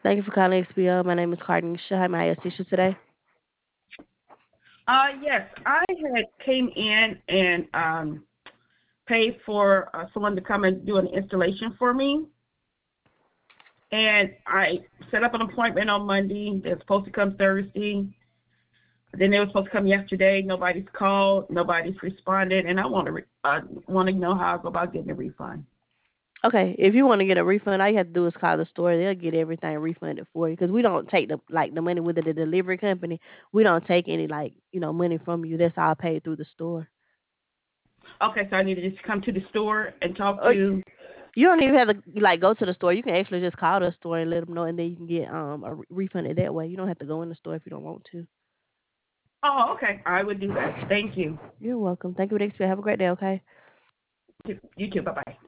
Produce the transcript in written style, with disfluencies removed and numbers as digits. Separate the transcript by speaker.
Speaker 1: Thank you for calling XPO. My name is Cardenisha. How may I assist you today?
Speaker 2: Yes, I had came in and paid for someone to come and do an installation for me, and I set up an appointment on Monday. They're supposed to come Thursday. Then they were supposed to come yesterday. Nobody's called. Nobody's responded, and I want to know how I go about getting a refund.
Speaker 1: Okay, if you want to get a refund, all you have to do is call the store. They'll get everything refunded for you because we don't take the money with the delivery company. We don't take any money from you. That's all paid through the store.
Speaker 2: Okay, so I need to just come to the store and talk
Speaker 1: Uh,
Speaker 2: to.
Speaker 1: you don't even have to go to the store. You can actually just call the store and let them know, and then you can get refunded that way. You don't have to go in the store if you don't want to.
Speaker 2: Oh, okay, I would do that. Thank you.
Speaker 1: You're welcome. Thank you, Dexter. Have a great day. Okay.
Speaker 2: You too. Bye bye.